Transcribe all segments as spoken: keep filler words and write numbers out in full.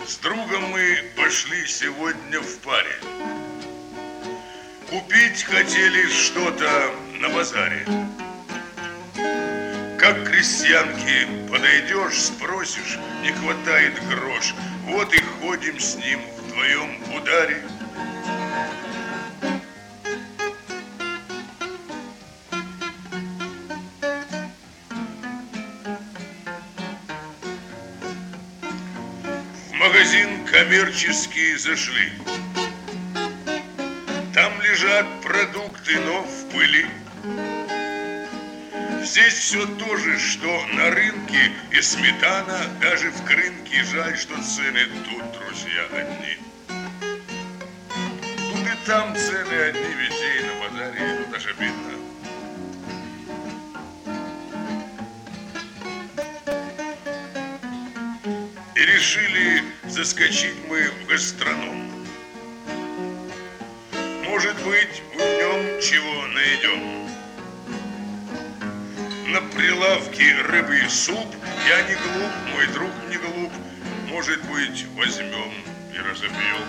С другом мы пошли сегодня в паре. Купить хотели что-то на базаре. Как к крестьянке подойдешь, спросишь, не хватает грош. Вот и ходим с ним вдвоем в ударе. В магазин коммерческий зашли. Там лежат продукты, но в пыли. Здесь все то же, что на рынке, и сметана даже в крынке. Жаль, что цены тут, друзья, одни. Тут и там цены одни, везде и на базаре, тут аж обидно. И решили заскочить мы в гастроном. Может быть, в нем чего найдем. На прилавке рыбы и суп. Я не глуп, мой друг не глуп. Может быть, возьмем и разобьем.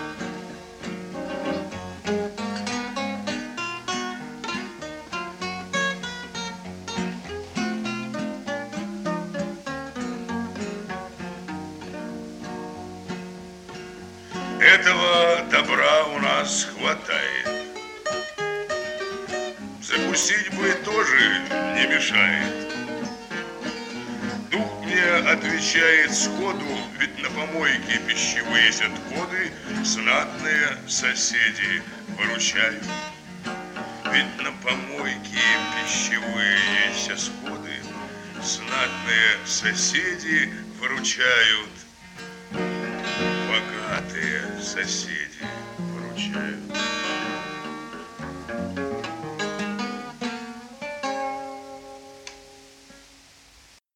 Этого добра у нас хватает. Закусить бы тоже не мешает. Дух мне отвечает сходу, ведь на помойке пищевые есть отходы, знатные соседи выручают. Ведь на помойке пищевые есть отходы, знатные соседи выручают. Богатые соседи выручают.